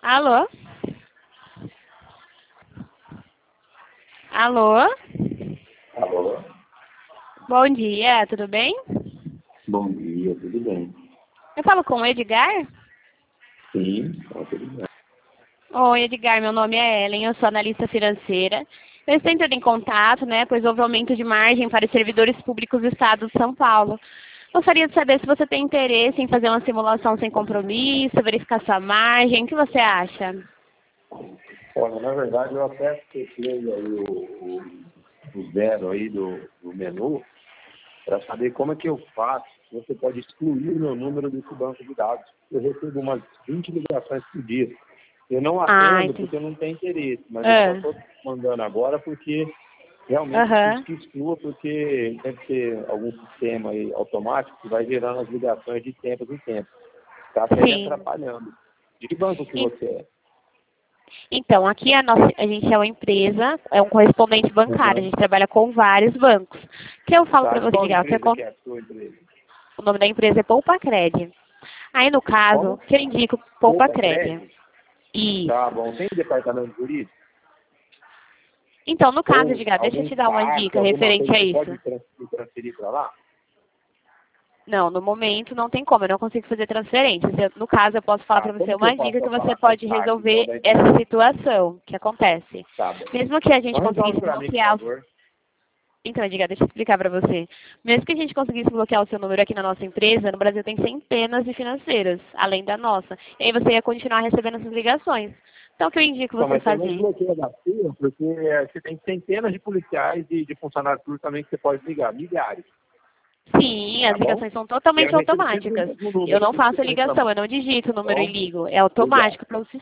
Alô? Alô? Alô? Bom dia, tudo bem? Bom dia, tudo bem? Eu falo com o Edgar? Sim, tá tudo bem. Oi, Edgar, meu nome é Ellen, eu sou analista financeira. Eu estou entrando em contato, pois houve aumento de margem para os servidores públicos do Estado de São Paulo. Gostaria de saber se você tem interesse em fazer uma simulação sem compromisso, verificar sua margem, o que você acha? Olha, na verdade eu até testei aí o zero aí do menu para saber como é que eu faço. Você pode excluir o meu número desse banco de dados. Eu recebo umas 20 ligações por dia. Eu não atendo Entendi. porque eu não tenho interesse, mas eu só estou mandando agora porque realmente preciso que exclua, porque deve ter algum sistema aí automático que vai gerando as ligações de tempos em tempos. Está até me Sim. atrapalhando. De que banco que você é? Então, aqui a gente é uma empresa, é um correspondente bancário, a gente trabalha com vários bancos. O que eu falo Tá, para e você, qual Edgar? empresa que é a sua empresa? O nome da empresa é Poupacred. Aí, no caso, Como? que eu indico Poupa Poupacred. Crédito? Isso. Tá bom. Tem departamento jurídico? Então, no caso, Ou Edgar, deixa eu algum te dar uma fax, dica alguma referente coisa a que isso. pode me transferir para lá? Não, no momento não tem como, eu não consigo fazer transferências. No caso, eu posso falar Tá, para você como que eu uma faço dica que para você falar com o pode fax, então, resolver da essa empresa? situação que acontece. Tá bom. Mesmo que a gente Então resolve conseguisse para mim, por bloquear favor. Então, Edgar, deixa eu explicar para você. Mesmo que a gente conseguisse bloquear o seu número aqui na nossa empresa, no Brasil tem centenas de financeiras, além da nossa. E aí você ia continuar recebendo essas ligações. Então, o que eu indico Não, você mas você não fazer? desbloqueia da sua, porque você tem centenas de policiais e de funcionários públicos também que você pode ligar, milhares, Sim, as tá bom? ligações são E eu totalmente recebo sempre o automáticas. mesmo Eu número, não por isso que eu faço tô ligação, eu reclamando. não digito o Tá número e bom? ligo. É Obrigado. automático para o